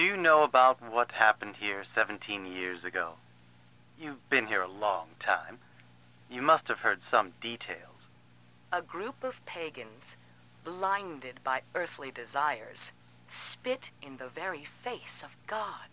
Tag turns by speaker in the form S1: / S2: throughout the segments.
S1: you know about what happened here 17 years ago? You've been here a long time. You must have heard some details.
S2: A group of pagans, blinded by earthly desires, spit in the very face of God.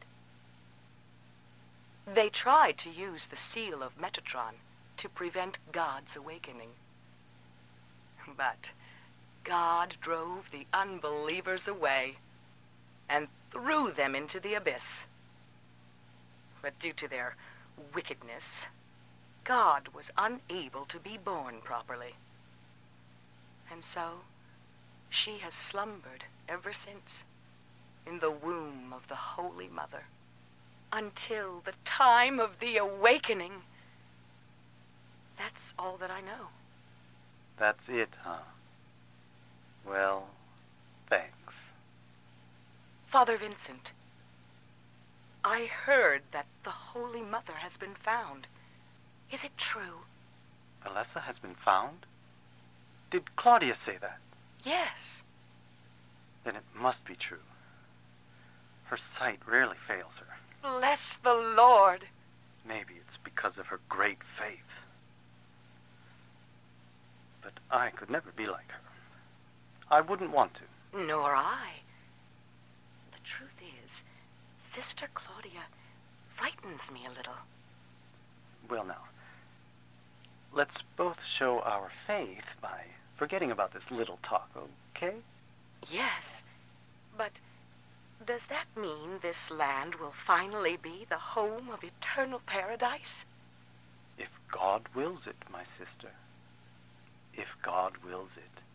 S2: They tried to use the seal of Metatron to prevent God's awakening. But God drove the unbelievers away and threw them into the abyss. But due to their wickedness, God was unable to be born properly. And so, she has slumbered ever since in the womb of the Holy Mother until the time of the awakening. That's all that I know.
S1: That's it, huh? Well, thanks.
S2: Father Vincent, I heard that the Holy Mother has been found. Is it true?
S1: Alessa has been found? Did Claudia say that?
S2: Yes.
S1: Then it must be true. Her sight rarely fails her.
S2: Bless the Lord.
S1: Maybe it's because of her great faith. But I could never be like her. I wouldn't want to.
S2: Nor I. The truth is, Sister Claudia frightens me a little.
S1: Well, now, let's both show our faith by forgetting about this little talk, okay?
S2: Yes, but does that mean this land will finally be the home of eternal paradise?
S1: If God wills it, my sister. If God wills it.